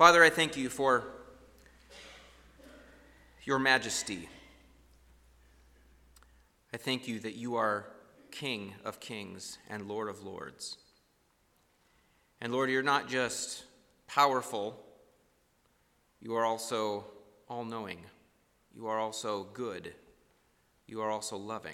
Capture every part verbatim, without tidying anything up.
Father, I thank you for your majesty. I thank you that you are King of kings and Lord of lords. And Lord, you're not just powerful, you are also all-knowing. You are also good. You are also loving.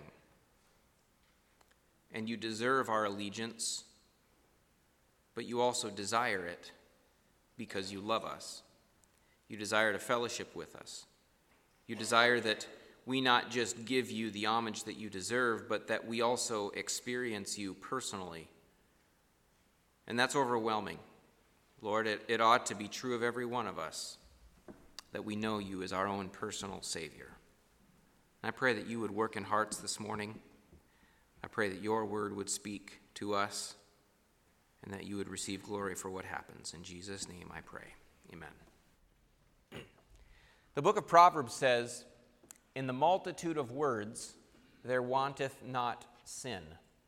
And you deserve our allegiance, but you also desire it because you love us. You desire to fellowship with us. You desire that we not just give you the homage that you deserve, but that we also experience you personally. And that's overwhelming. Lord, it, it ought to be true of every one of us that we know you as our own personal Savior. And I pray that you would work in hearts this morning. I pray that your word would speak to us and that you would receive glory for what happens. In Jesus' name I pray. Amen. The book of Proverbs says, "In the multitude of words there wanteth not sin."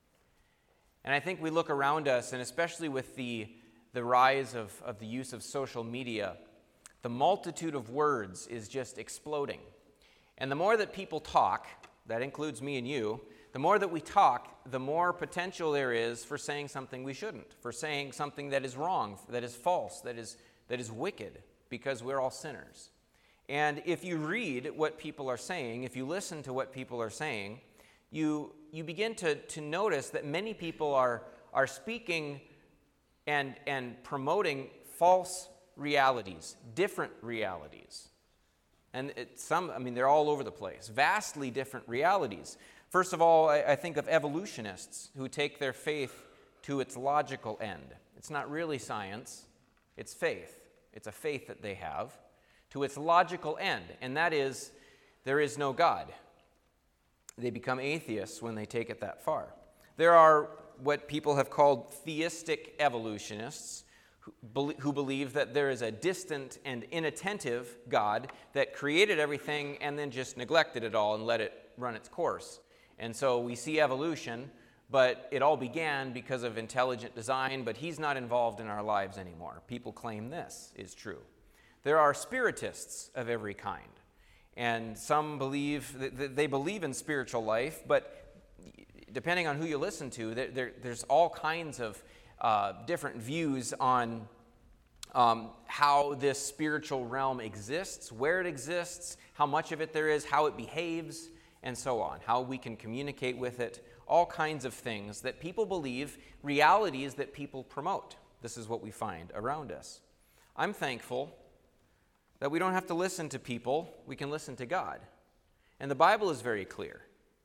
And I think we look around us, and especially with the, the rise of, of the use of social media, the multitude of words is just exploding. And the more that people talk, that includes me and you, the more that we talk, the more potential there is for saying something we shouldn't, for saying something that is wrong, that is false, that is, that is wicked, because we're all sinners. And if you read what people are saying, if you listen to what people are saying, you you begin to, to notice that many people are, are speaking and, and promoting false realities, different realities. And it, some, I mean, they're all over the place, vastly different realities. First of all, I, I think of evolutionists who take their faith to its logical end. It's not really science, it's faith. It's a faith that they have to its logical end, and that is, there is no God. They become atheists when they take it that far. There are what people have called theistic evolutionists who, who believe that there is a distant and inattentive God that created everything and then just neglected it all and let it run its course. And so we see evolution, but it all began because of intelligent design, but he's not involved in our lives anymore. People claim this is true. There are spiritists of every kind, and some believe that they believe in spiritual life, but depending on who you listen to, there, there, there's all kinds of uh, different views on um, how this spiritual realm exists, where it exists, how much of it there is, how it behaves, and so on, how we can communicate with it, all kinds of things that people believe, realities that people promote. This is what we find around us. I'm thankful that we don't have to listen to people, we can listen to God. And the Bible is very clear.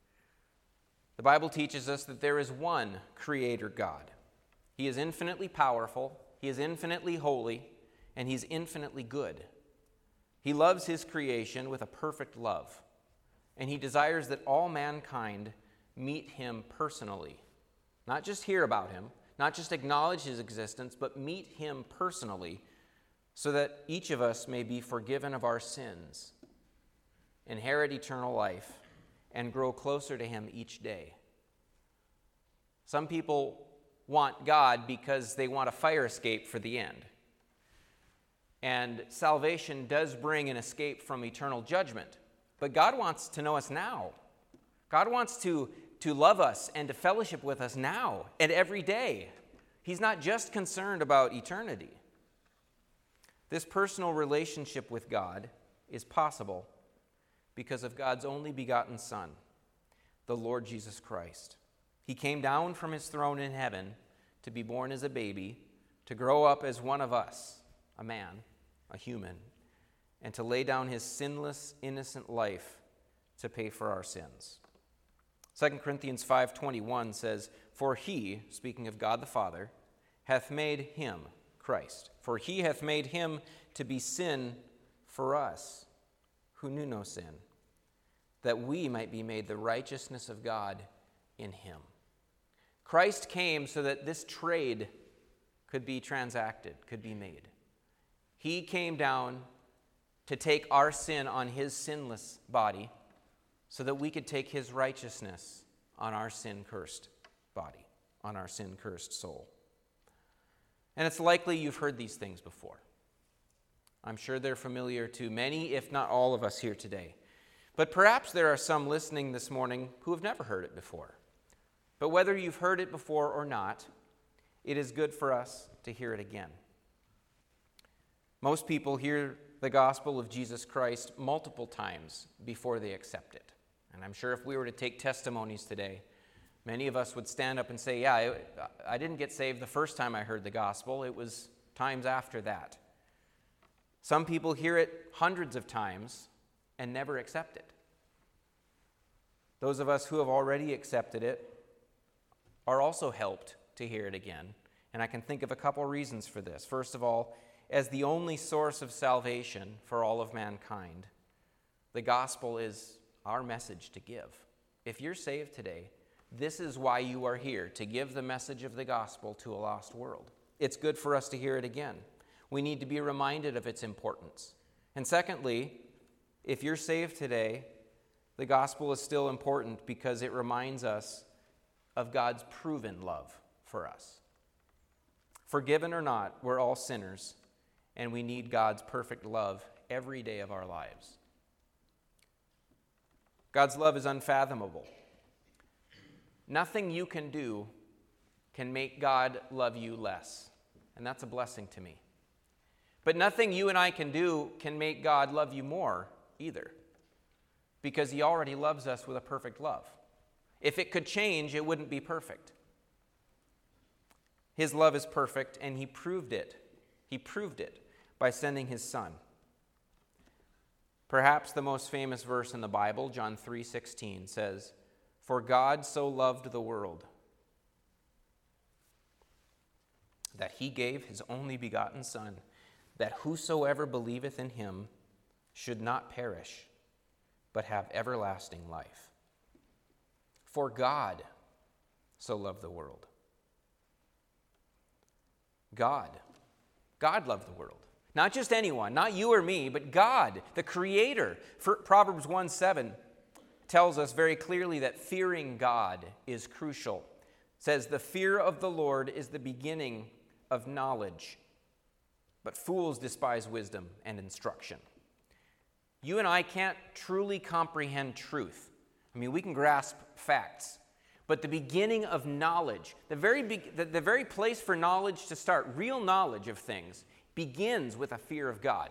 The Bible teaches us that there is one Creator God. He is infinitely powerful, He is infinitely holy, and He's infinitely good. He loves His creation with a perfect love, and He desires that all mankind meet Him personally. Not just hear about Him, not just acknowledge His existence, but meet Him personally, so that each of us may be forgiven of our sins, inherit eternal life, and grow closer to Him each day. Some people want God because they want a fire escape for the end. And salvation does bring an escape from eternal judgment. But God wants to know us now. God wants to, to love us and to fellowship with us now and every day. He's not just concerned about eternity. This personal relationship with God is possible because of God's only begotten Son, the Lord Jesus Christ. He came down from His throne in heaven to be born as a baby, to grow up as one of us, a man, a human, and to lay down His sinless, innocent life to pay for our sins. Second Corinthians five twenty-one says, "For He," speaking of God the Father, "hath made Him," Christ, "for He hath made Him to be sin for us, who knew no sin, that we might be made the righteousness of God in Him." Christ came so that this trade could be transacted, could be made. He came down to take our sin on His sinless body so that we could take His righteousness on our sin-cursed body, on our sin-cursed soul. And it's likely you've heard these things before. I'm sure they're familiar to many, if not all of us here today. But perhaps there are some listening this morning who have never heard it before. But whether you've heard it before or not, it is good for us to hear it again. Most people hear the gospel of Jesus Christ multiple times before they accept it. And I'm sure if we were to take testimonies today, many of us would stand up and say, yeah, I, I didn't get saved the first time I heard the gospel. It was times after that. Some people hear it hundreds of times and never accept it. Those of us who have already accepted it are also helped to hear it again. And I can think of a couple reasons for this. First of all, as the only source of salvation for all of mankind, the gospel is our message to give. If you're saved today, this is why you are here, to give the message of the gospel to a lost world. It's good for us to hear it again. We need to be reminded of its importance. And secondly, if you're saved today, the gospel is still important because it reminds us of God's proven love for us. Forgiven or not, we're all sinners, and we need God's perfect love every day of our lives. God's love is unfathomable. Nothing you can do can make God love you less, and that's a blessing to me. But nothing you and I can do can make God love you more either, because he already loves us with a perfect love. If it could change, it wouldn't be perfect. His love is perfect, and he proved it. He proved it by sending his Son. Perhaps the most famous verse in the Bible, John three sixteen, says, "For God so loved the world that he gave his only begotten Son, that whosoever believeth in him should not perish, but have everlasting life." For God so loved the world. God. God loved the world. Not just anyone, not you or me, but God, the Creator. For Proverbs one seven tells us very clearly that fearing God is crucial. It says, "The fear of the Lord is the beginning of knowledge, but fools despise wisdom and instruction." You and I can't truly comprehend truth. I mean, we can grasp facts, but the beginning of knowledge, the very, be- the, the very place for knowledge to start, real knowledge of things, begins with a fear of God.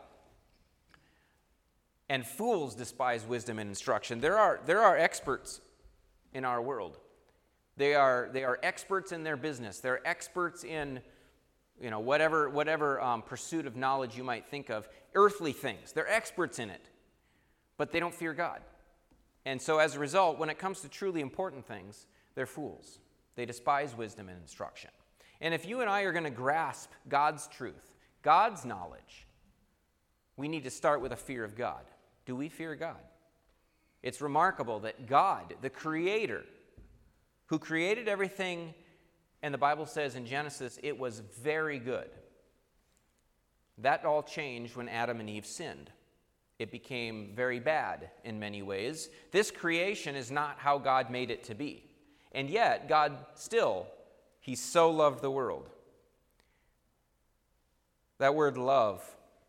And fools despise wisdom and instruction. There are, there are experts in our world. They are, they are experts in their business. They're experts in, you know, whatever, whatever um, pursuit of knowledge you might think of, earthly things. They're experts in it, but they don't fear God. And so as a result, when it comes to truly important things, they're fools. They despise wisdom and instruction. And if you and I are going to grasp God's truth, God's knowledge, we need to start with a fear of God. Do we fear God? It's remarkable that God, the Creator, who created everything, and the Bible says in Genesis, it was very good. That all changed when Adam and Eve sinned. It became very bad in many ways. This creation is not how God made it to be. And yet, God still, he so loved the world. That word love,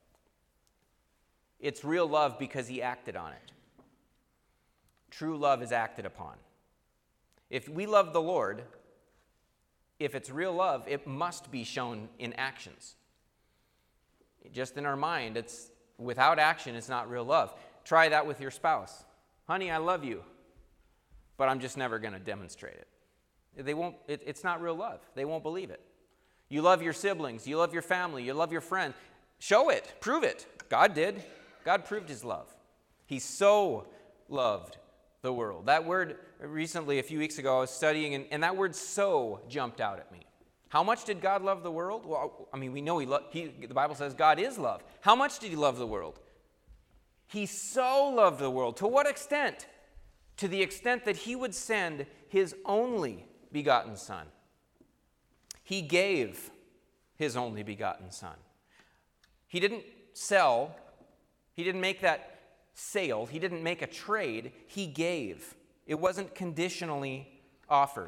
it's real love because he acted on it. True love is acted upon. If we love the Lord, if it's real love, it must be shown in actions. Just in our mind, it's without action, it's not real love. Try that with your spouse. Honey, I love you, but I'm just never going to demonstrate it. They won't. It, it's not real love. They won't believe it. You love your siblings. You love your family. You love your friend. Show it. Prove it. God did. God proved his love. He so loved the world. That word, recently, a few weeks ago, I was studying, and, and that word "so" jumped out at me. How much did God love the world? Well, I mean, we know he, lo- he the Bible says God is love. How much did he love the world? He so loved the world. To what extent? To the extent that he would send his only begotten Son. He gave his only begotten Son. He didn't sell. He didn't make that sale. He didn't make a trade. He gave. It wasn't conditionally offered.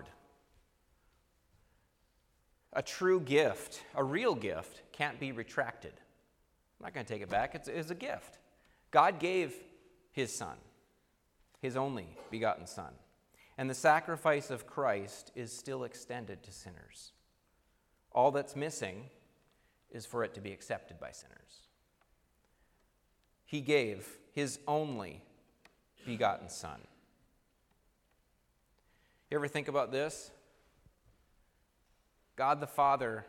A true gift, a real gift, can't be retracted. I'm not going to take it back. It's, it's a gift. God gave his Son, his only begotten Son. And the sacrifice of Christ is still extended to sinners. All that's missing is for it to be accepted by sinners. He gave his only begotten Son. You ever think about this? God the Father,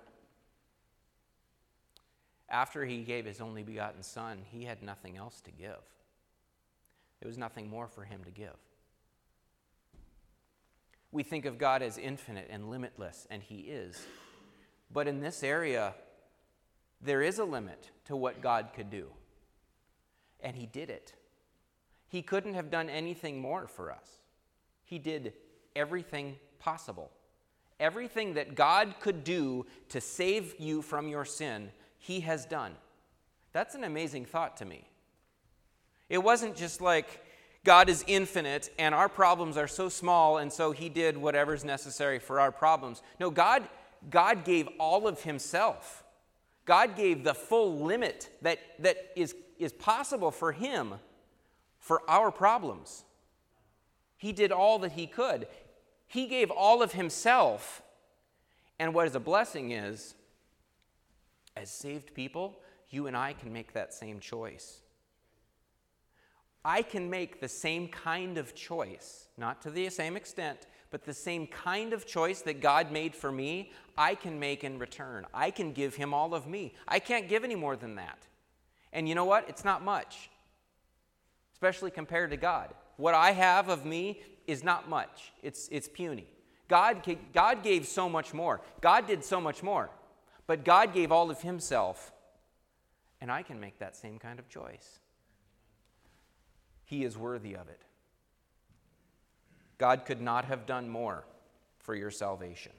after he gave his only begotten Son, he had nothing else to give. There was nothing more for him to give. We think of God as infinite and limitless, and he is. But in this area, there is a limit to what God could do. And he did it. He couldn't have done anything more for us. He did everything possible. Everything that God could do to save you from your sin, he has done. That's an amazing thought to me. It wasn't just like God is infinite and our problems are so small and so he did whatever's necessary for our problems. No, God, God gave all of himself. God gave the full limit that, that is, is possible for him for our problems. He did all that he could. He gave all of himself. And what is a blessing is, as saved people, you and I can make that same choice. I can make the same kind of choice, not to the same extent, but the same kind of choice that God made for me, I can make in return. I can give him all of me. I can't give any more than that. And you know what? It's not much, especially compared to God. What I have of me is not much. It's, it's puny. God, God gave so much more. God did so much more. But God gave all of himself, and I can make that same kind of choice. He is worthy of it. God could not have done more for your salvation.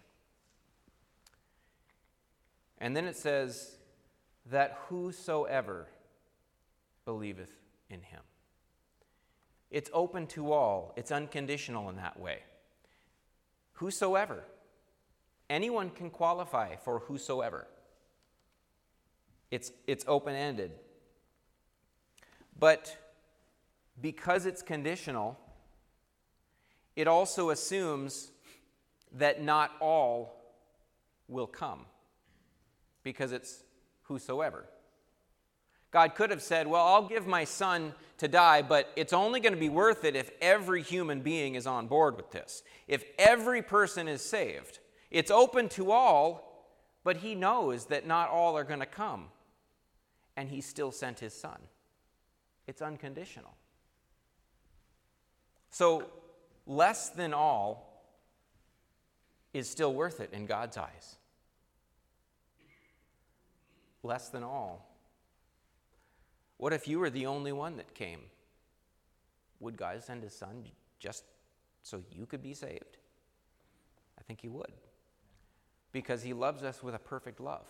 And then it says that whosoever believeth in him. It's open to all. It's unconditional in that way. Whosoever. Anyone can qualify for whosoever. It's, it's open-ended. But because it's conditional, it also assumes that not all will come, because it's whosoever. God could have said, well, I'll give my son to die, but it's only going to be worth it if every human being is on board with this. If every person is saved. It's open to all, but he knows that not all are going to come. And he still sent his son. It's unconditional. So, less than all is still worth it in God's eyes. Less than all. What if you were the only one that came? Would God send his son just so you could be saved? I think he would. Because he loves us with a perfect love.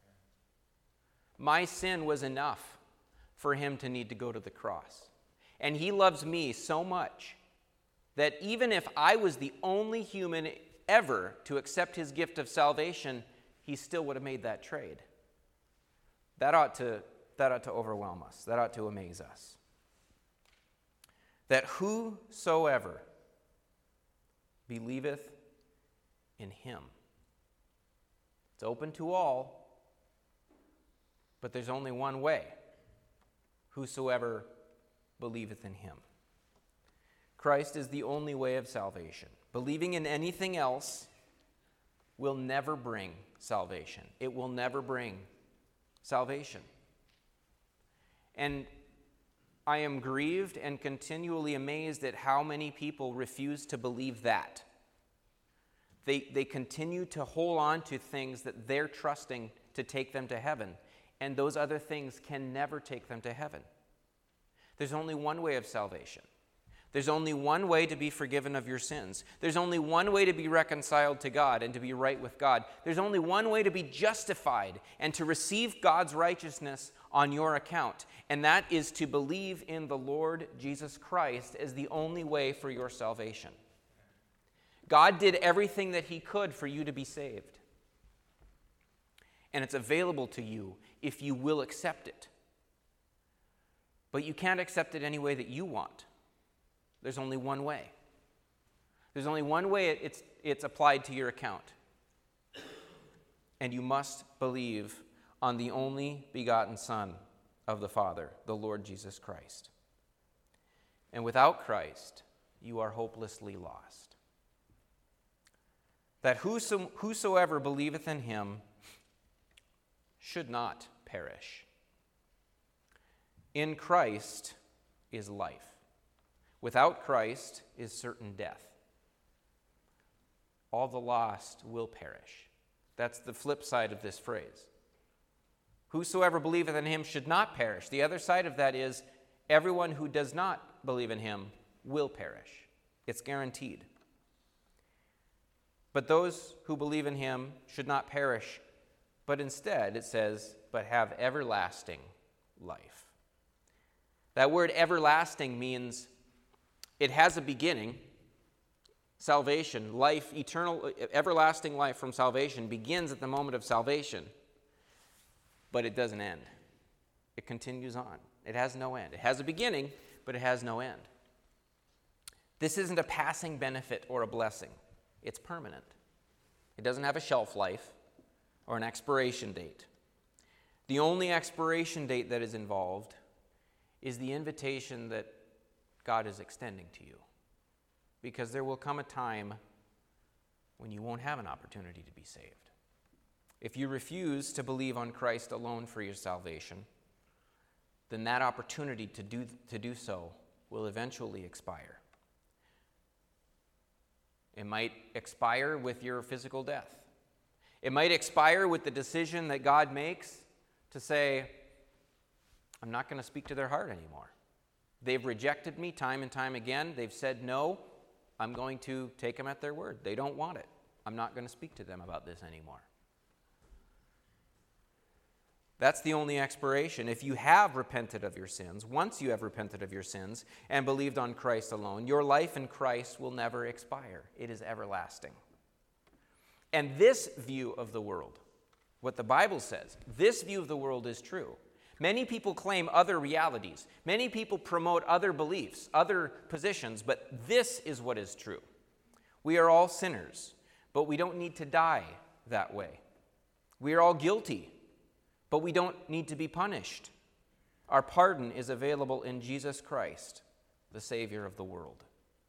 My sin was enough for him to need to go to the cross. And he loves me so much that even if I was the only human ever to accept his gift of salvation, he still would have made that trade. That ought to, that ought to overwhelm us. That ought to amaze us. That whosoever believeth in him. It's open to all, but there's only one way. Whosoever believeth in him. Christ is the only way of salvation. Believing in anything else will never bring salvation. It will never bring salvation. And I am grieved and continually amazed at how many people refuse to believe that. They, they continue to hold on to things that they're trusting to take them to heaven, and those other things can never take them to heaven. There's only one way of salvation. There's only one way to be forgiven of your sins. There's only one way to be reconciled to God and to be right with God. There's only one way to be justified and to receive God's righteousness on your account, and that is to believe in the Lord Jesus Christ as the only way for your salvation. God did everything that he could for you to be saved. And it's available to you if you will accept it. But you can't accept it any way that you want. There's only one way. There's only one way it's, it's applied to your account. And you must believe on the only begotten Son of the Father, the Lord Jesus Christ. And without Christ, you are hopelessly lost. That whoso, whosoever believeth in him should not perish. In Christ is life. Without Christ is certain death. All the lost will perish. That's the flip side of this phrase. Whosoever believeth in him should not perish. The other side of that is everyone who does not believe in him will perish. It's guaranteed. But those who believe in him should not perish, but instead, it says, but have everlasting life. That word everlasting means it has a beginning. Salvation, life, eternal, everlasting life from salvation begins at the moment of salvation, but it doesn't end. It continues on. It has no end. It has a beginning, but it has no end. This isn't a passing benefit or a blessing. It's permanent. It doesn't have a shelf life or an expiration date. The only expiration date that is involved is the invitation that God is extending to you. Because there will come a time when you won't have an opportunity to be saved. If you refuse to believe on Christ alone for your salvation, then that opportunity to do, to do so will eventually expire. It might expire with your physical death. It might expire with the decision that God makes to say, I'm not going to speak to their heart anymore. They've rejected me time and time again. They've said no. I'm going to take them at their word. They don't want it. I'm not going to speak to them about this anymore. That's the only expiration. If you have repented of your sins, once you have repented of your sins and believed on Christ alone, your life in Christ will never expire. It is everlasting. And this view of the world, what the Bible says, this view of the world is true. Many people claim other realities. Many people promote other beliefs, other positions, but this is what is true. We are all sinners, but we don't need to die that way. We are all guilty, but we don't need to be punished. Our pardon is available in Jesus Christ, the Savior of the world.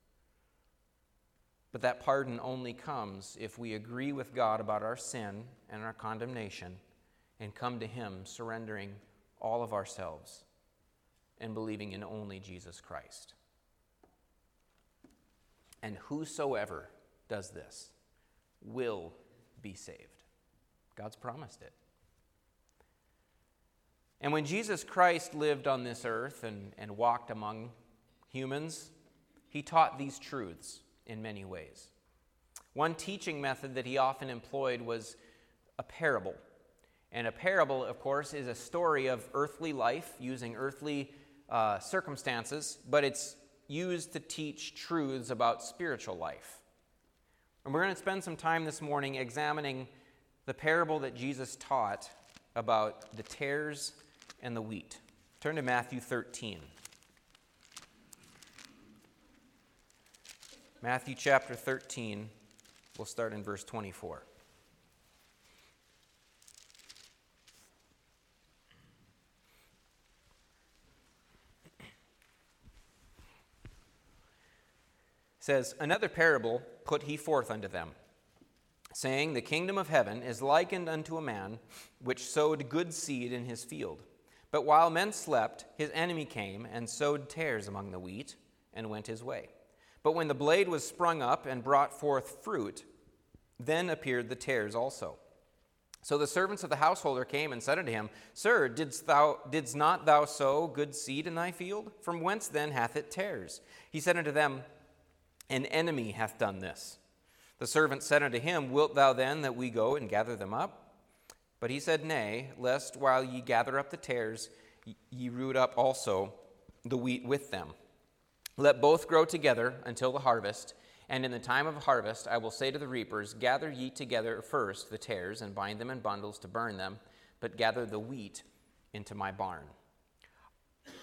But that pardon only comes if we agree with God about our sin and our condemnation and come to Him surrendering all of ourselves and believing in only Jesus Christ. And whosoever does this will be saved. God's promised it. And when Jesus Christ lived on this earth and, and walked among humans, He taught these truths in many ways. One teaching method that He often employed was a parable. And a parable, of course, is a story of earthly life using earthly uh, circumstances, but it's used to teach truths about spiritual life. And we're going to spend some time this morning examining the parable that Jesus taught about the tares and the wheat. Turn to Matthew thirteen. Matthew chapter thirteen, we'll start in verse twenty-four. It says, another parable put he forth unto them, saying, the kingdom of heaven is likened unto a man which sowed good seed in his field. But while men slept, his enemy came and sowed tares among the wheat and went his way. But when the blade was sprung up and brought forth fruit, then appeared the tares also. So the servants of the householder came and said unto him, Sir, didst thou didst not thou sow good seed in thy field? From whence then hath it tares? He said unto them, An enemy hath done this. The servant said unto him, Wilt thou then that we go and gather them up? But he said, Nay, lest while ye gather up the tares, ye root up also the wheat with them. Let both grow together until the harvest. And in the time of harvest I will say to the reapers, Gather ye together first the tares, and bind them in bundles to burn them, but gather the wheat into my barn.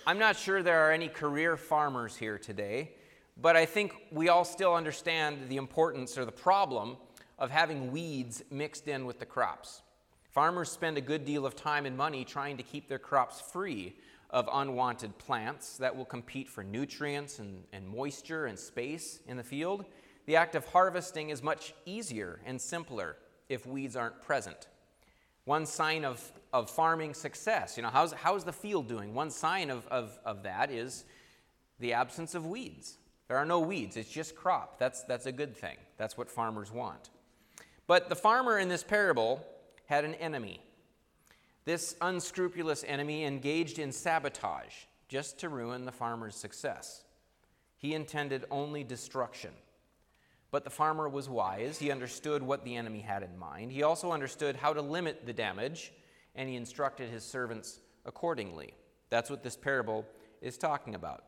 I'm not sure there are any career farmers here today, but I think we all still understand the importance or the problem of having weeds mixed in with the crops. Farmers spend a good deal of time and money trying to keep their crops free of unwanted plants that will compete for nutrients and, and moisture and space in the field. The act of harvesting is much easier and simpler if weeds aren't present. One sign of, of farming success, you know, how's, how's the field doing? One sign of, of, of that is the absence of weeds. There are no weeds. It's just crop. That's, that's a good thing. That's what farmers want. But the farmer in this parable had an enemy. This unscrupulous enemy engaged in sabotage just to ruin the farmer's success. He intended only destruction. But the farmer was wise. He understood what the enemy had in mind. He also understood how to limit the damage, and he instructed his servants accordingly. That's what this parable is talking about.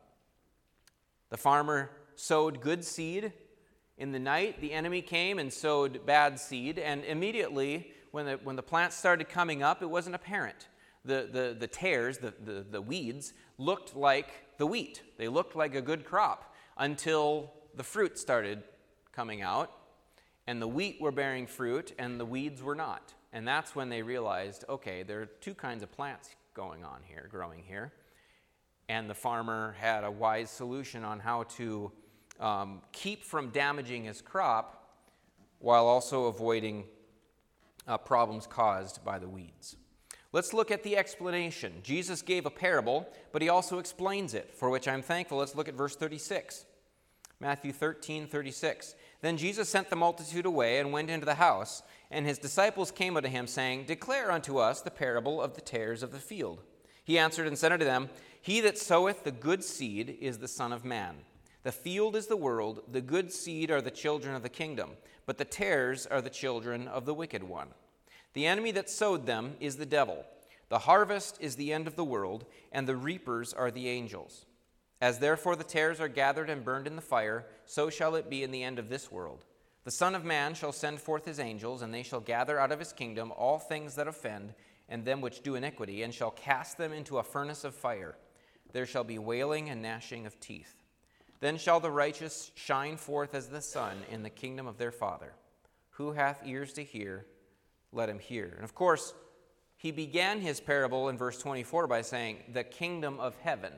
The farmer sowed good seed. In the night, the enemy came and sowed bad seed, and immediately, when the, when the plants started coming up, it wasn't apparent. The, the, the tares, the, the, the weeds, looked like the wheat. They looked like a good crop until the fruit started coming out, and the wheat were bearing fruit, and the weeds were not. And that's when they realized, okay, there are two kinds of plants going on here, growing here. And the farmer had a wise solution on how to um, keep from damaging his crop while also avoiding uh, problems caused by the weeds. Let's look at the explanation. Jesus gave a parable, but he also explains it, for which I'm thankful. Let's look at verse thirty-six. Matthew thirteen, thirty-six. Then Jesus sent the multitude away and went into the house, and his disciples came unto him, saying, Declare unto us the parable of the tares of the field. He answered and said unto them, He that soweth the good seed is the Son of Man. The field is the world, the good seed are the children of the kingdom, but the tares are the children of the wicked one. The enemy that sowed them is the devil. The harvest is the end of the world, and the reapers are the angels. As therefore the tares are gathered and burned in the fire, so shall it be in the end of this world. The Son of Man shall send forth his angels, and they shall gather out of his kingdom all things that offend, and them which do iniquity, and shall cast them into a furnace of fire. There shall be wailing and gnashing of teeth. Then shall the righteous shine forth as the sun in the kingdom of their Father. Who hath ears to hear, let him hear. And of course, he began his parable in verse twenty-four by saying, the kingdom of heaven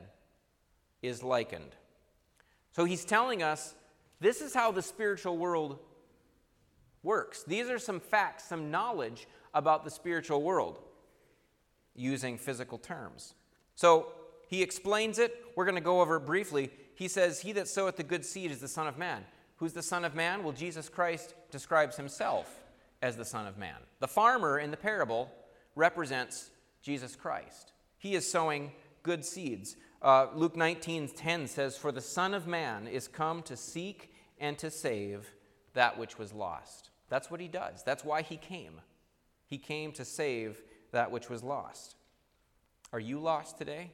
is likened. So he's telling us this is how the spiritual world works. These are some facts, some knowledge about the spiritual world using physical terms. So he explains it. We're going to go over it briefly. He says, he that soweth the good seed is the Son of Man. Who's the Son of Man? Well, Jesus Christ describes himself as the Son of Man. The farmer in the parable represents Jesus Christ. He is sowing good seeds. Uh, Luke nineteen ten says, For the Son of Man is come to seek and to save that which was lost. That's what he does. That's why he came. He came to save that which was lost. Are you lost today?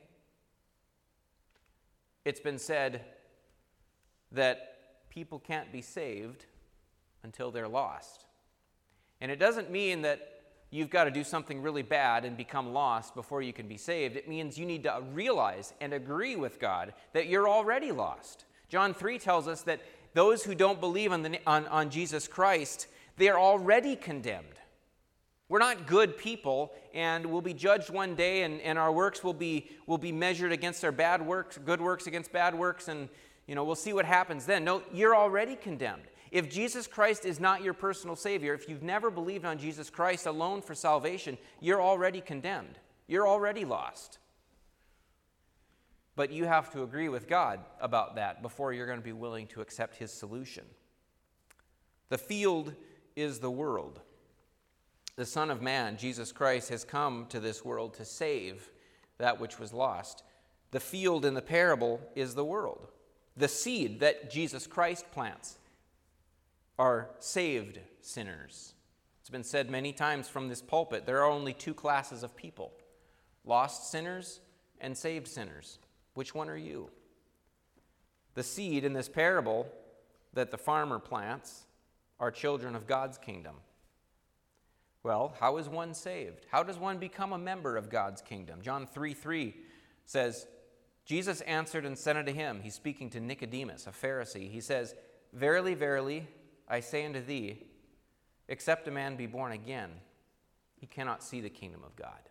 It's been said that people can't be saved until they're lost. And it doesn't mean that you've got to do something really bad and become lost before you can be saved. It means you need to realize and agree with God that you're already lost. John three tells us that those who don't believe on, the, on, on Jesus Christ, they are already condemned. We're not good people, and we'll be judged one day, and, and our works will be, will be measured against our bad works, good works against bad works, and you know we'll see what happens then. No, you're already condemned. If Jesus Christ is not your personal Savior, if you've never believed on Jesus Christ alone for salvation, you're already condemned. You're already lost. But you have to agree with God about that before you're going to be willing to accept his solution. The field is the world. The Son of Man, Jesus Christ, has come to this world to save that which was lost. The field in the parable is the world. The seed that Jesus Christ plants are saved sinners. It's been said many times from this pulpit, there are only two classes of people, lost sinners and saved sinners. Which one are you? The seed in this parable that the farmer plants are children of God's kingdom. Well, how is one saved? How does one become a member of God's kingdom? John three three says, Jesus answered and said unto him, he's speaking to Nicodemus, a Pharisee, he says, Verily, verily, I say unto thee, except a man be born again, he cannot see the kingdom of God.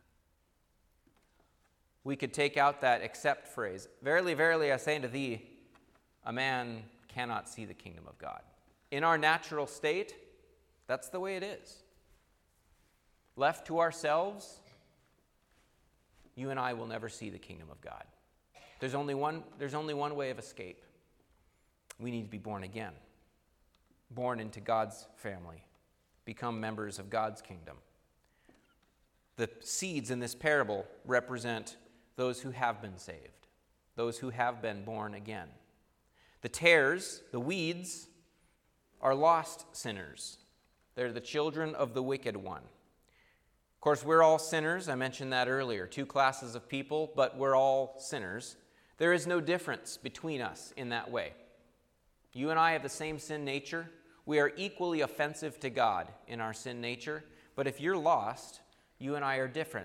We could take out that except phrase. Verily, verily, I say unto thee, a man cannot see the kingdom of God. In our natural state, that's the way it is. Left to ourselves, you and I will never see the kingdom of God. There's only one, there's only one way of escape. We need to be born again. Born into God's family. Become members of God's kingdom. The seeds in this parable represent those who have been saved. Those who have been born again. The tares, the weeds, are lost sinners. They're the children of the wicked one. Of course, we're all sinners. I mentioned that earlier. Two classes of people, but we're all sinners. There is no difference between us in that way. You and I have the same sin nature. We are equally offensive to God in our sin nature. But if you're lost, you and I are different.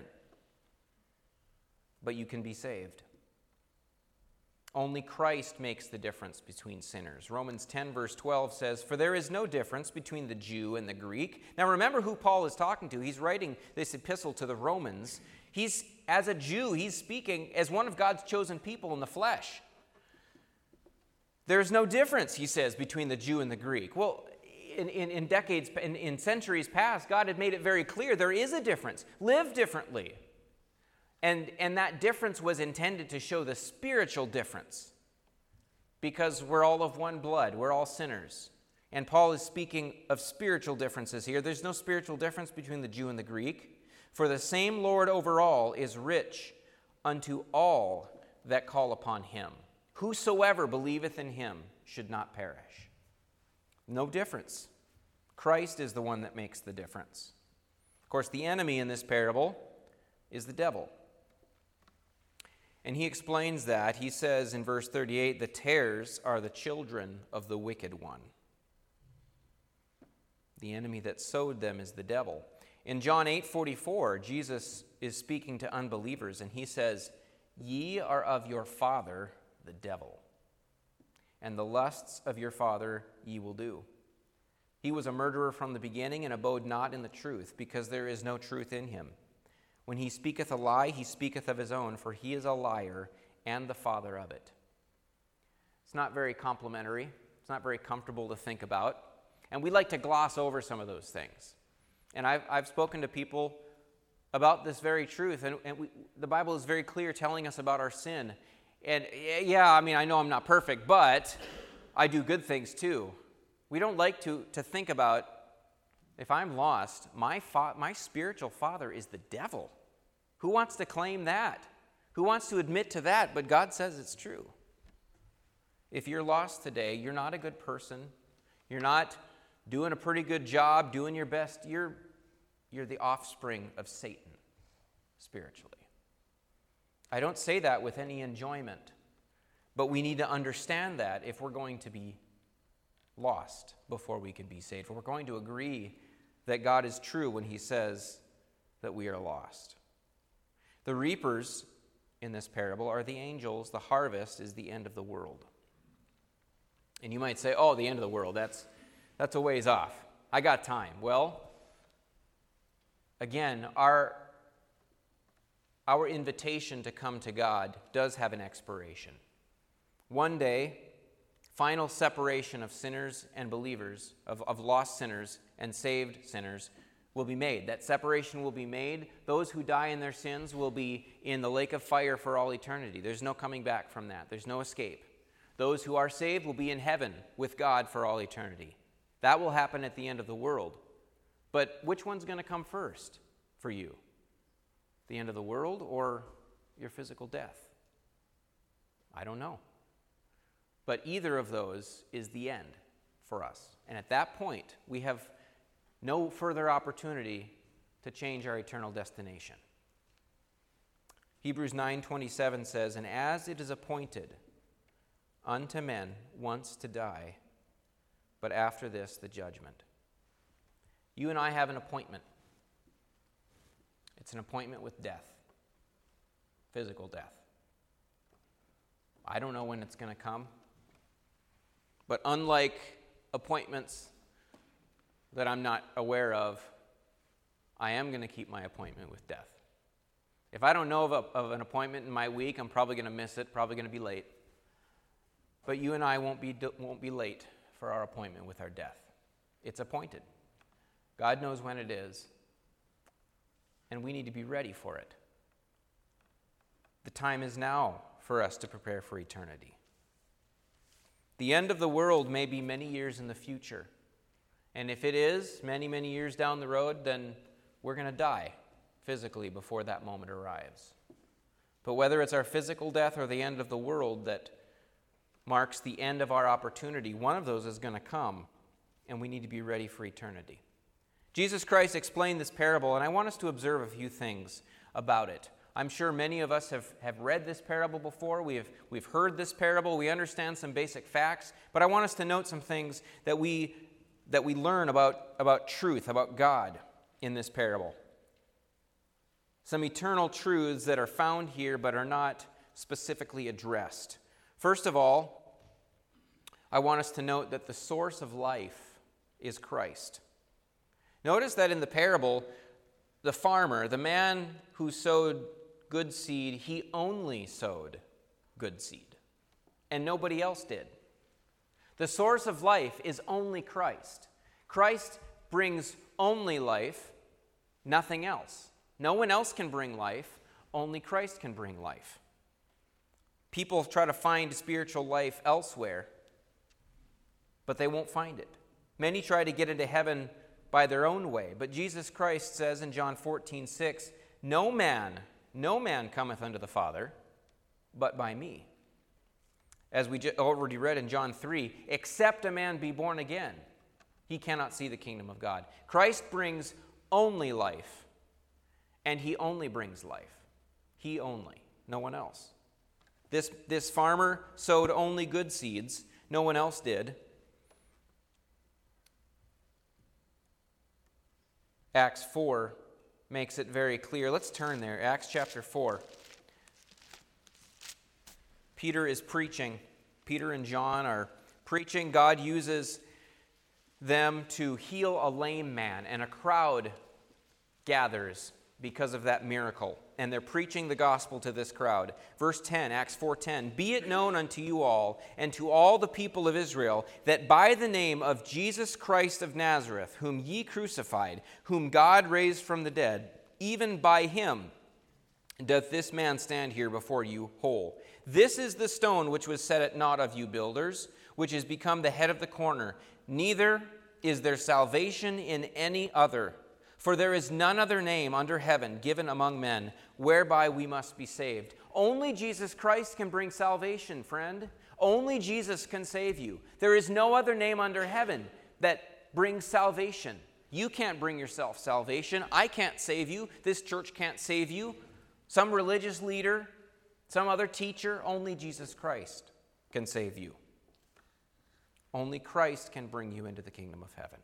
But you can be saved. Only Christ makes the difference between sinners. Romans ten verse twelve says, For there is no difference between the Jew and the Greek. Now remember who Paul is talking to. He's writing this epistle to the Romans. He's, as a Jew, he's speaking as one of God's chosen people in the flesh. There's no difference, he says, between the Jew and the Greek. Well, in, in, in decades, in, in centuries past, God had made it very clear there is a difference. Live differently. And, and that difference was intended to show the spiritual difference. Because we're all of one blood. We're all sinners. And Paul is speaking of spiritual differences here. There's no spiritual difference between the Jew and the Greek. For the same Lord over all is rich unto all that call upon him. Whosoever believeth in him should not perish. No difference. Christ is the one that makes the difference. Of course, the enemy in this parable is the devil. And he explains that. He says in verse thirty-eight, the tares are the children of the wicked one. The enemy that sowed them is the devil. In John eight forty-four, Jesus is speaking to unbelievers, and he says, Ye are of your father, the devil, and the lusts of your father ye will do. He was a murderer from the beginning and abode not in the truth, because there is no truth in him. When he speaketh a lie, he speaketh of his own, for he is a liar and the father of it. It's not very complimentary. It's not very comfortable to think about. And we like to gloss over some of those things. And I've, I've spoken to people about this very truth. And, and we, the Bible is very clear telling us about our sin. And yeah, I mean, I know I'm not perfect, but I do good things too. We don't like to, to think about, if I'm lost, my, fa- my spiritual father is the devil. Who wants to claim that? Who wants to admit to that? But God says it's true. If you're lost today, you're not a good person. You're not doing a pretty good job, doing your best. You're, you're the offspring of Satan, spiritually. I don't say that with any enjoyment, but we need to understand that if we're going to be lost before we can be saved. We're going to agree that God is true when he says that we are lost. The reapers in this parable are the angels. The harvest is the end of the world. And you might say, oh, the end of the world, that's, that's a ways off. I got time. Well, again, our, our invitation to come to God does have an expiration. One day, final separation of sinners and believers, of, of lost sinners and saved sinners, will be made. That separation will be made. Those who die in their sins will be in the lake of fire for all eternity. There's no coming back from that. There's no escape. Those who are saved will be in heaven with God for all eternity. That will happen at the end of the world. But which one's going to come first for you? The end of the world or your physical death? I don't know. But either of those is the end for us. And at that point, we have no further opportunity to change our eternal destination. Hebrews nine twenty-seven says, And as it is appointed unto men once to die, but after this the judgment. You and I have an appointment. It's an appointment with death, physical death. I don't know when it's going to come. But unlike appointments that I'm not aware of, I am going to keep my appointment with death. If I don't know of, a, of an appointment in my week, I'm probably going to miss it, probably going to be late. But you and I won't be, won't be late for our appointment with our death. It's appointed. God knows when it is, and we need to be ready for it. The time is now for us to prepare for eternity. The end of the world may be many years in the future. And if it is many, many years down the road, then we're going to die physically before that moment arrives. But whether it's our physical death or the end of the world that marks the end of our opportunity, one of those is going to come, and we need to be ready for eternity. Jesus Christ explained this parable, and I want us to observe a few things about it. I'm sure many of us have, have read this parable before. We have, we've heard this parable. We understand some basic facts. But I want us to note some things that we, that we learn about, about truth, about God in this parable. Some eternal truths that are found here but are not specifically addressed. First of all, I want us to note that the source of life is Christ. Notice that in the parable, the farmer, the man who sowed good seed, he only sowed good seed, and nobody else did. The source of life is only Christ. Christ brings only life, nothing else. No one else can bring life, only Christ can bring life. People try to find spiritual life elsewhere, but they won't find it. Many try to get into heaven by their own way, but Jesus Christ says in John fourteen six, No man, no man cometh unto the Father, but by me. As we already read in John three, except a man be born again, he cannot see the kingdom of God. Christ brings only life, and he only brings life. He only, no one else. This, this farmer sowed only good seeds. No one else did. Acts four makes it very clear. Let's turn there. Acts chapter four. Peter is preaching. Peter and John are preaching. God uses them to heal a lame man, and a crowd gathers because of that miracle. And they're preaching the gospel to this crowd. Verse ten, Acts four ten, Be it known unto you all, and to all the people of Israel, that by the name of Jesus Christ of Nazareth, whom ye crucified, whom God raised from the dead, even by him doth this man stand here before you whole. This is the stone which was set at naught of you builders, which is become the head of the corner. Neither is there salvation in any other. For there is none other name under heaven given among men whereby we must be saved. Only Jesus Christ can bring salvation, friend. Only Jesus can save you. There is no other name under heaven that brings salvation. You can't bring yourself salvation. I can't save you. This church can't save you. Some religious leader, some other teacher, only Jesus Christ can save you. Only Christ can bring you into the kingdom of heaven.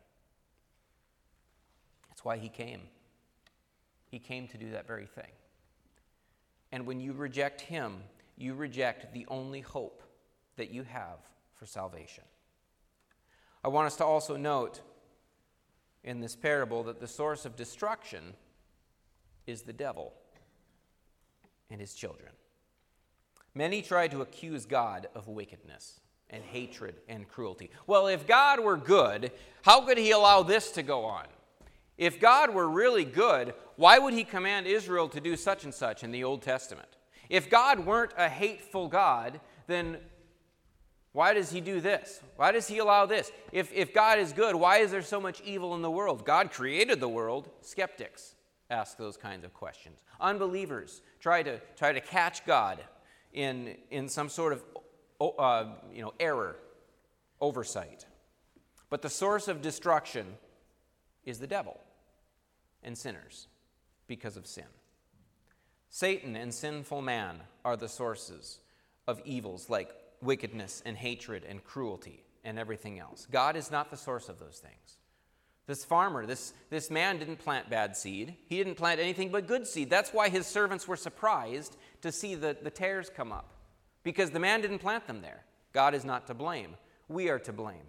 That's why he came. He came to do that very thing. And when you reject him, you reject the only hope that you have for salvation. I want us to also note in this parable that the source of destruction is the devil and his children. Many try to accuse God of wickedness and hatred and cruelty. Well, if God were good, how could he allow this to go on? If God were really good, why would he command Israel to do such and such in the Old Testament? If God weren't a hateful God, then why does he do this? Why does he allow this? If, if God is good, why is there so much evil in the world? God created the world. Skeptics ask those kinds of questions. Unbelievers try to, try to catch God in, in some sort of uh, you know, error, oversight. But the source of destruction is the devil and sinners because of sin. Satan and sinful man are the sources of evils like wickedness and hatred and cruelty and everything else. God is not the source of those things. This farmer, this, this man didn't plant bad seed. He didn't plant anything but good seed. That's why his servants were surprised to see the, the tares come up. because the man didn't plant them there. God is not to blame. We are to blame.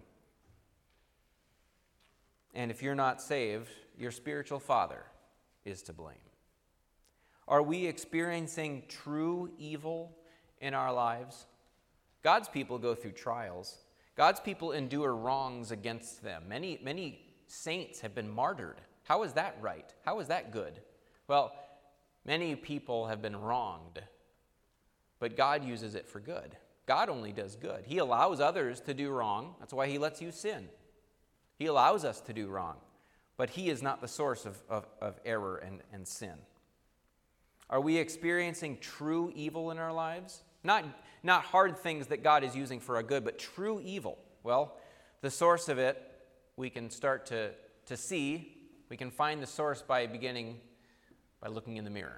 And if you're not saved, your spiritual father is to blame. Are we experiencing true evil in our lives? God's people go through trials. God's people endure wrongs against them. Many, many saints have been martyred. How is that right? How is that good? Well, many people have been wronged, but God uses it for good. God only does good. He allows others to do wrong. That's why he lets you sin. He allows us to do wrong, but he is not the source of, of, of error and, and sin. Are we experiencing true evil in our lives? Not, not hard things that God is using for our good, but true evil. Well, the source of it, we can start to, to see. We can find the source by beginning by looking in the mirror.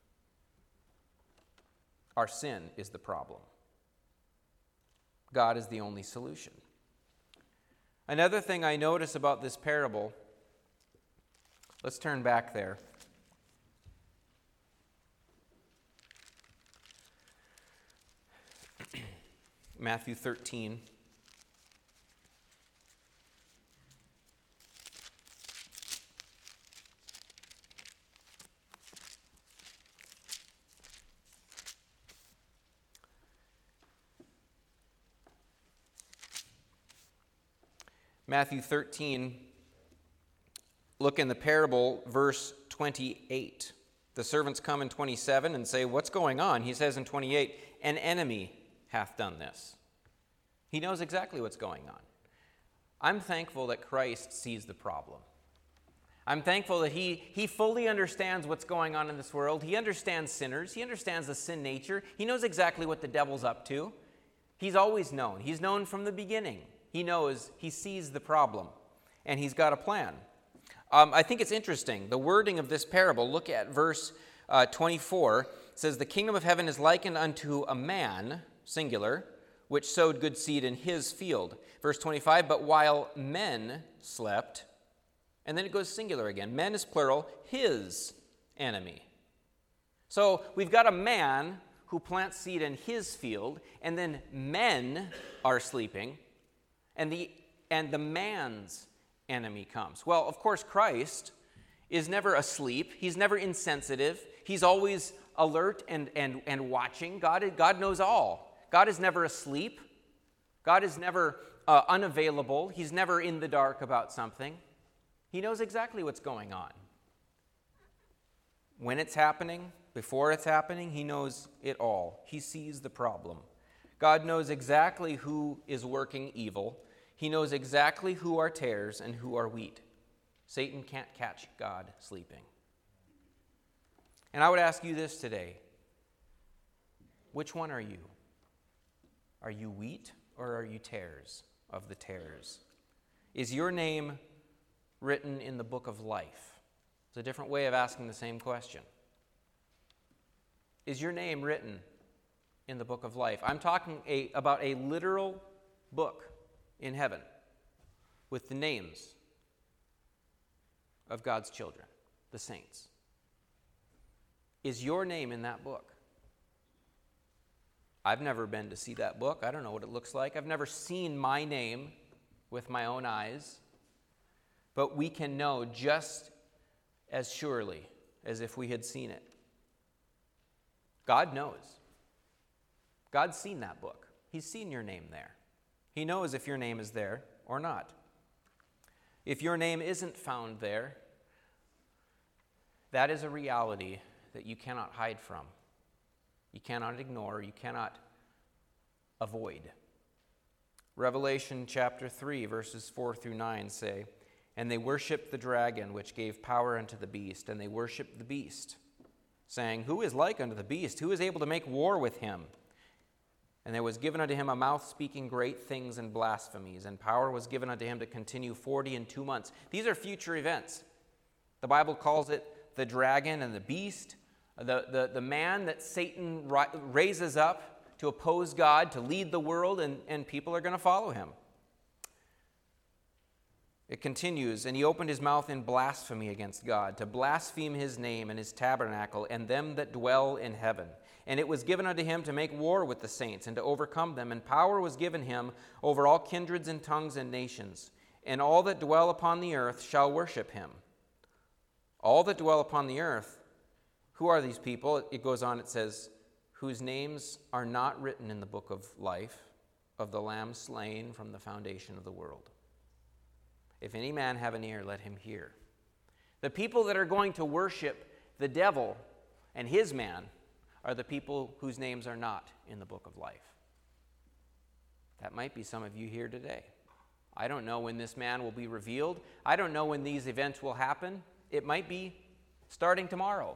Our sin is the problem. God is the only solution. Another thing I notice about this parable, let's turn back there. Matthew thirteen. Matthew thirteen, look in the parable, verse twenty-eight. The servants come in twenty-seven and say, what's going on? He says in twenty-eight, an enemy hath done this. He knows exactly what's going on. I'm thankful that Christ sees the problem. I'm thankful that he, he fully understands what's going on in this world. He understands sinners. He understands the sin nature. He knows exactly what the devil's up to. He's always known. He's known from the beginning. He knows, he sees the problem, and he's got a plan. Um, I think it's interesting, the wording of this parable. Look at verse uh, twenty-four. It says, the kingdom of heaven is likened unto a man, singular, which sowed good seed in his field. Verse twenty-five, but while men slept, and then it goes singular again. Men is plural, his enemy. So we've got a man who plants seed in his field, and then men are sleeping, and the and the man's enemy comes. Well, of course, Christ is never asleep. He's never insensitive. He's always alert and, and, and watching. God, God knows all. God is never asleep. God is never uh, unavailable. He's never in the dark about something. He knows exactly what's going on. When it's happening, before it's happening, he knows it all. He sees the problem. God knows exactly who is working evil. He knows exactly who are tares and who are wheat. Satan can't catch God sleeping. And I would ask you this today. Which one are you? Are you wheat or are you tares of the tares? Is your name written in the book of life? It's a different way of asking the same question. Is your name written in the book of life? I'm talking a, about a literal book in heaven with the names of God's children, the saints. Is your name in that book? I've never been to see that book. I don't know what it looks like. I've never seen my name with my own eyes. But we can know just as surely as if we had seen it. God knows. God's seen that book. He's seen your name there. He knows if your name is there or not. If your name isn't found there, that is a reality that you cannot hide from. You cannot ignore. You cannot avoid. Revelation chapter three, verses four through nine say, and they worshipped the dragon, which gave power unto the beast, and they worshipped the beast, saying, who is like unto the beast? Who is able to make war with him? And there was given unto him a mouth speaking great things and blasphemies, and power was given unto him to continue forty and two months. These are future events. The Bible calls it the dragon and the beast, the, the, the man that Satan raises up to oppose God, to lead the world, and, and people are going to follow him. It continues, and he opened his mouth in blasphemy against God, to blaspheme his name and his tabernacle, and them that dwell in heaven. And it was given unto him to make war with the saints and to overcome them. And power was given him over all kindreds and tongues and nations. And all that dwell upon the earth shall worship him. All that dwell upon the earth, who are these people? It goes on, it says, whose names are not written in the book of life of the Lamb slain from the foundation of the world. If any man have an ear, let him hear. The people that are going to worship the devil and his man are the people whose names are not in the book of life. That might be some of you here today. I don't know when this man will be revealed. I don't know when these events will happen. It might be starting tomorrow.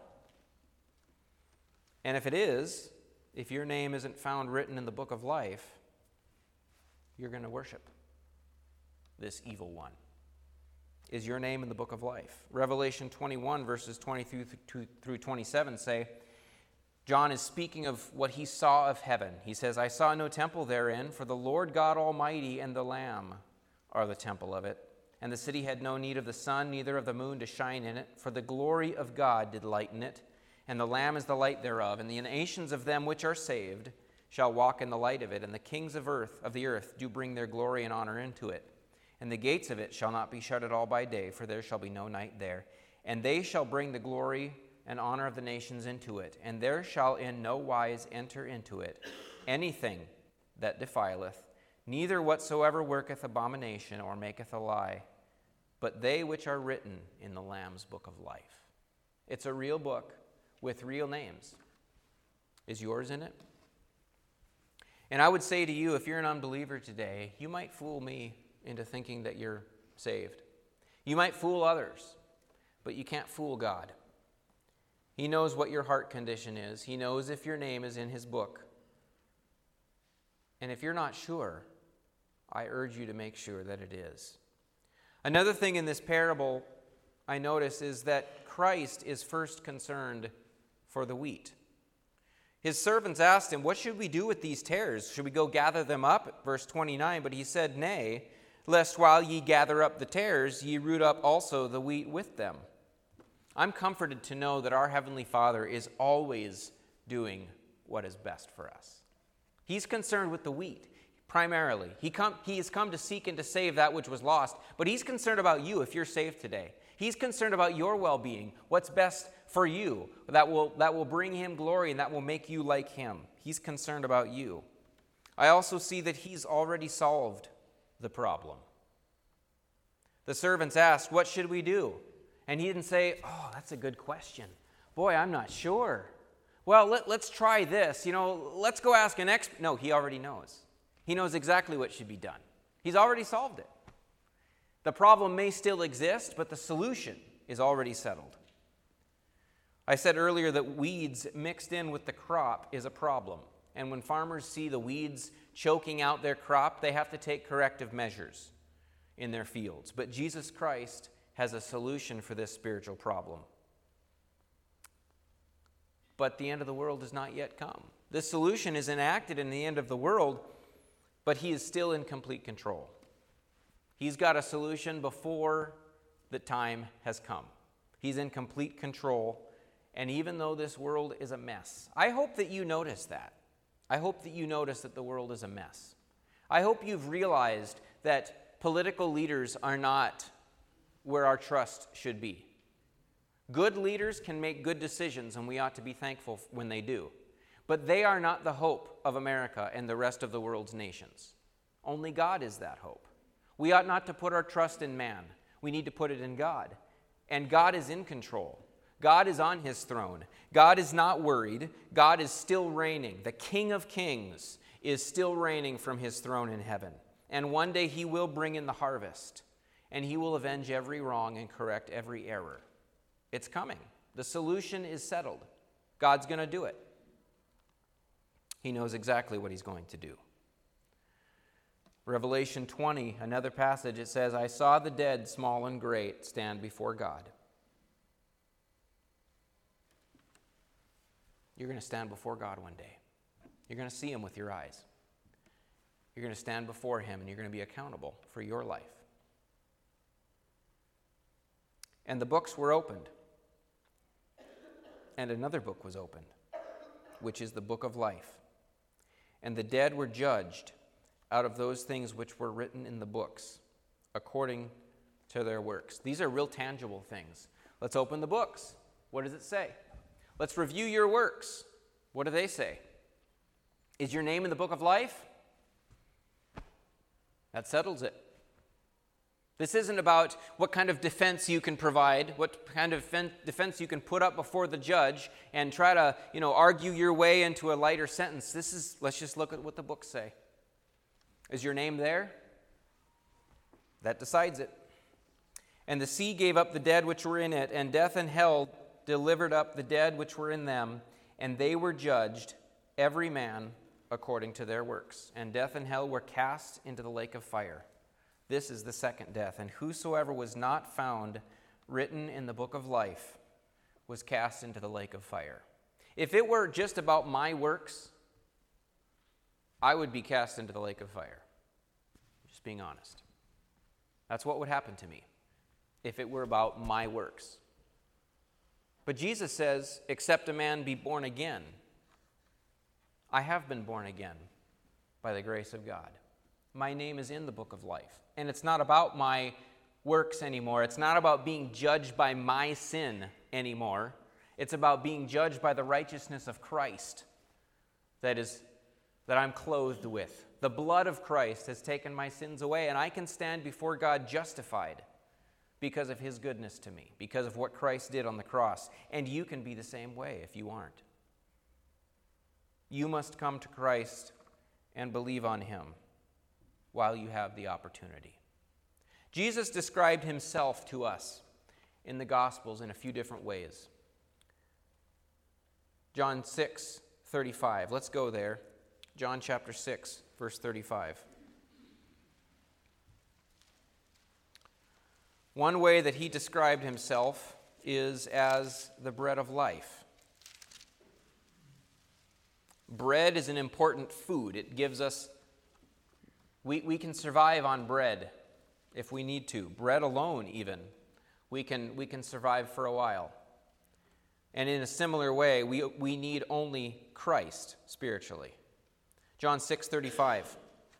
And if it is, if your name isn't found written in the book of life, you're going to worship this evil one. Is your name in the book of life? Revelation twenty-one, verses twenty through twenty-seven say, John is speaking of what he saw of heaven. He says, I saw no temple therein, for the Lord God Almighty and the Lamb are the temple of it. And the city had no need of the sun, neither of the moon to shine in it, for the glory of God did lighten it, and the Lamb is the light thereof. And the nations of them which are saved shall walk in the light of it, and the kings of earth of the earth do bring their glory and honor into it. And the gates of it shall not be shut at all by day, for there shall be no night there. And they shall bring the glory and honor of the nations into it. And there shall in no wise enter into it anything that defileth, neither whatsoever worketh abomination or maketh a lie, but they which are written in the Lamb's book of life. It's a real book with real names. Is yours in it? And I would say to you, if you're an unbeliever today, you might fool me into thinking that you're saved. You might fool others, but you can't fool God. He knows what your heart condition is. He knows if your name is in his book. And if you're not sure, I urge you to make sure that it is. Another thing in this parable I notice is that Christ is first concerned for the wheat. His servants asked him, what should we do with these tares? Should we go gather them up? Verse twenty-nine, but he said, nay, lest while ye gather up the tares, ye root up also the wheat with them. I'm comforted to know that our Heavenly Father is always doing what is best for us. He's concerned with the wheat, primarily. He, come, he has come to seek and to save that which was lost, but he's concerned about you if you're saved today. He's concerned about your well-being, what's best for you, that will, that will bring him glory and that will make you like him. He's concerned about you. I also see that he's already solved the problem. The servants asked, what should we do? And he didn't say, oh, that's a good question. Boy, I'm not sure. Well, let, let's try this. You know, let's go ask an expert. No, he already knows. He knows exactly what should be done. He's already solved it. The problem may still exist, but the solution is already settled. I said earlier that weeds mixed in with the crop is a problem. And when farmers see the weeds choking out their crop, they have to take corrective measures in their fields. But Jesus Christ has a solution for this spiritual problem. But the end of the world has not yet come. This solution is enacted in the end of the world, but he is still in complete control. He's got a solution before the time has come. He's in complete control. And even though this world is a mess, I hope that you notice that. I hope that you notice that the world is a mess. I hope you've realized that political leaders are not where our trust should be. Good leaders can make good decisions, and we ought to be thankful when they do. But they are not the hope of America and the rest of the world's nations. Only God is that hope. We ought not to put our trust in man. We need to put it in God. And God is in control. God is on his throne. God is not worried. God is still reigning. The King of Kings is still reigning from his throne in heaven. And one day he will bring in the harvest, and he will avenge every wrong and correct every error. It's coming. The solution is settled. God's going to do it. He knows exactly what he's going to do. Revelation twenty, another passage, it says, I saw the dead, small and great, stand before God. You're going to stand before God one day. You're going to see him with your eyes. You're going to stand before him, and you're going to be accountable for your life. And the books were opened. And another book was opened. which is the book of life. And the dead were judged out of those things which were written in the books, according to their works. These are real tangible things. Let's open the books. What does it say? Let's review your works. What do they say? Is your name in the book of life? That settles it. This isn't about what kind of defense you can provide, what kind of defense you can put up before the judge and try to, you know, argue your way into a lighter sentence. This is, let's just look at what the books say. Is your name there? That decides it. And the sea gave up the dead which were in it, and death and hell delivered up the dead which were in them, and they were judged, every man according to their works. And death and hell were cast into the lake of fire. This is the second death. And whosoever was not found written in the book of life was cast into the lake of fire. If it were just about my works, I would be cast into the lake of fire. Just being honest. That's what would happen to me if it were about my works. But Jesus says, except a man be born again. I have been born again by the grace of God. My name is in the book of life. And it's not about my works anymore. It's not about being judged by my sin anymore. It's about being judged by the righteousness of Christ that is that I'm clothed with. The blood of Christ has taken my sins away, and I can stand before God justified because of his goodness to me, because of what Christ did on the cross. And you can be the same way if you aren't. You must come to Christ and believe on him while you have the opportunity. Jesus described himself to us in the Gospels in a few different ways. John six thirty-five. Let's go there. John chapter six, verse thirty-five. One way that he described himself is as the bread of life. Bread is an important food. It gives us, we, we can survive on bread if we need to. Bread alone, even. We can, we can survive for a while. And in a similar way, we, we need only Christ spiritually. John six thirty-five.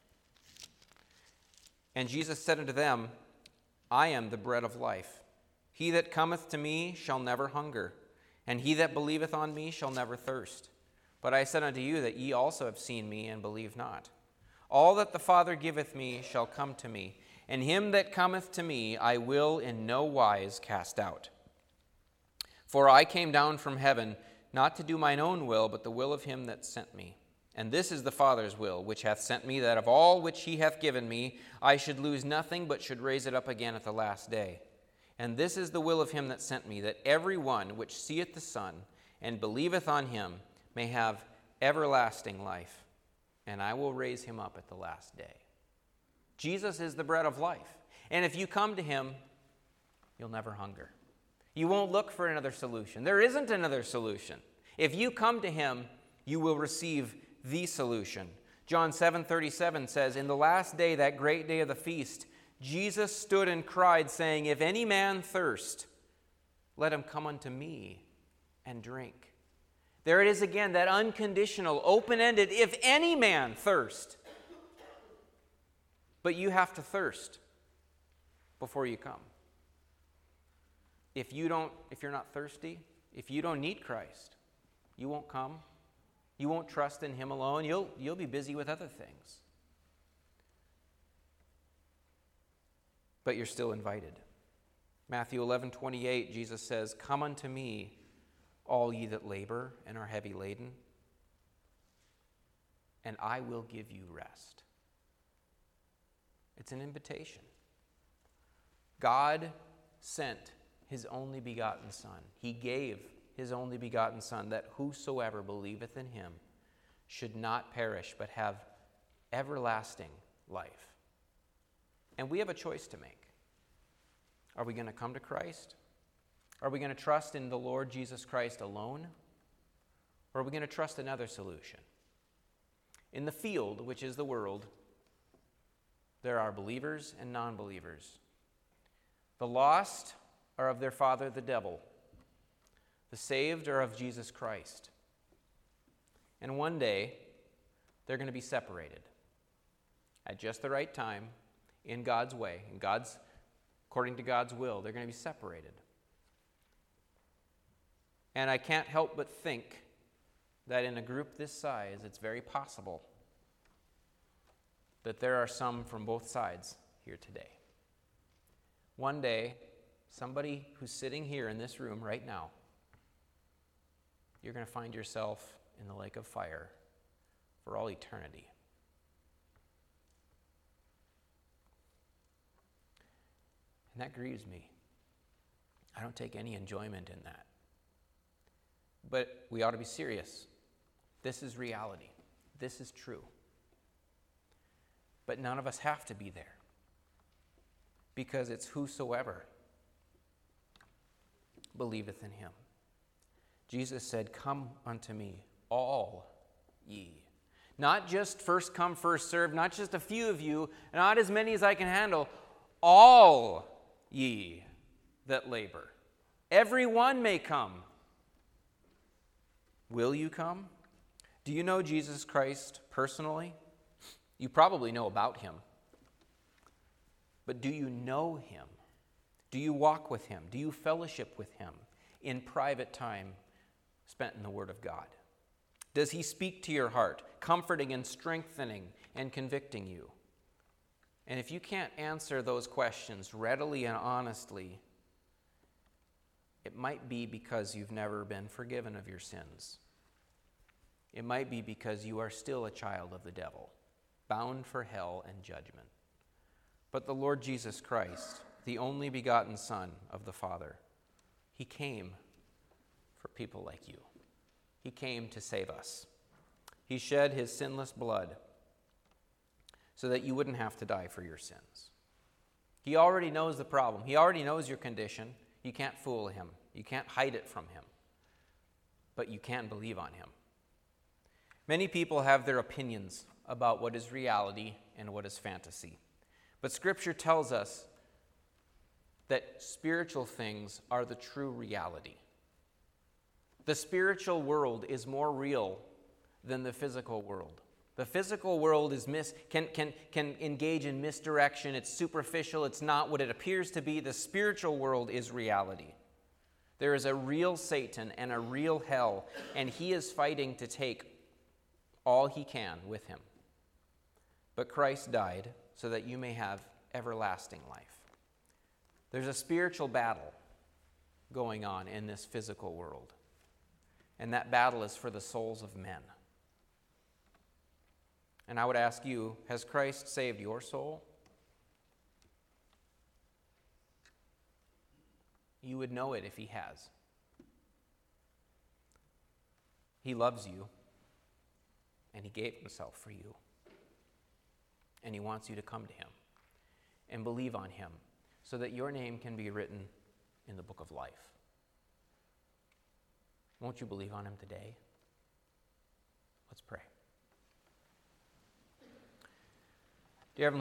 And Jesus said unto them, I am the bread of life. He that cometh to me shall never hunger, and he that believeth on me shall never thirst. But I said unto you that ye also have seen me, and believe not. All that the Father giveth me shall come to me, and him that cometh to me I will in no wise cast out. For I came down from heaven, not to do mine own will, but the will of him that sent me. And this is the Father's will, which hath sent me, that of all which he hath given me, I should lose nothing, but should raise it up again at the last day. And this is the will of him that sent me, that every one which seeth the Son, and believeth on him, may have everlasting life, and I will raise him up at the last day. Jesus is the bread of life. And if you come to him, you'll never hunger. You won't look for another solution. There isn't another solution. If you come to him, you will receive the solution. John seven thirty-seven says, in the last day, that great day of the feast, Jesus stood and cried, saying, if any man thirst, let him come unto me and drink. There it is again, that unconditional, open-ended, if any man thirst. But you have to thirst before you come. If you don't, if you're not thirsty, if you don't need Christ, you won't come. You won't trust in him alone. You'll, you'll be busy with other things. But you're still invited. Matthew eleven twenty-eight, Jesus says, come unto me, all ye that labor and are heavy laden, and I will give you rest. It's an invitation. God sent his only begotten Son. He gave his only begotten Son, that whosoever believeth in him should not perish, but have everlasting life. And we have a choice to make. Are we going to come to Christ? Are we going to trust in the Lord Jesus Christ alone? Or are we going to trust another solution? In the field, which is the world, there are believers and non-believers. The lost are of their father, the devil. The saved are of Jesus Christ. And one day, they're going to be separated at just the right time, in God's way, in God's, according to God's will. They're going to be separated. And I can't help but think that in a group this size, it's very possible that there are some from both sides here today. One day, somebody who's sitting here in this room right now, you're going to find yourself in the lake of fire for all eternity. And that grieves me. I don't take any enjoyment in that. But we ought to be serious. This is reality. This is true. But none of us have to be there, because it's whosoever believeth in him. Jesus said, "Come unto me, all ye." Not just first come, first serve, not just a few of you, not as many as I can handle, all ye that labor. Everyone may come. Will you come? Do you know Jesus Christ personally? You probably know about him. But do you know him? Do you walk with him? Do you fellowship with him in private time spent in the Word of God? Does he speak to your heart, comforting and strengthening and convicting you? And if you can't answer those questions readily and honestly, it might be because you've never been forgiven of your sins. It might be because you are still a child of the devil, bound for hell and judgment. But the Lord Jesus Christ, the only begotten Son of the Father, he came for people like you. He came to save us. He shed his sinless blood so that you wouldn't have to die for your sins. He already knows the problem. He already knows your condition. You can't fool him. You can't hide it from him. But you can believe on him. Many people have their opinions about what is reality and what is fantasy. But Scripture tells us that spiritual things are the true reality. The spiritual world is more real than the physical world. The physical world is mis- can, can, can engage in misdirection. It's superficial. It's not what it appears to be. The spiritual world is reality. There is a real Satan and a real hell, and he is fighting to take all he can with him. But Christ died so that you may have everlasting life. There's a spiritual battle going on in this physical world, and that battle is for the souls of men. And I would ask you, has Christ saved your soul? You would know it if he has. He loves you, and he gave himself for you. And he wants you to come to him and believe on him so that your name can be written in the book of life. Won't you believe on him today? Let's pray.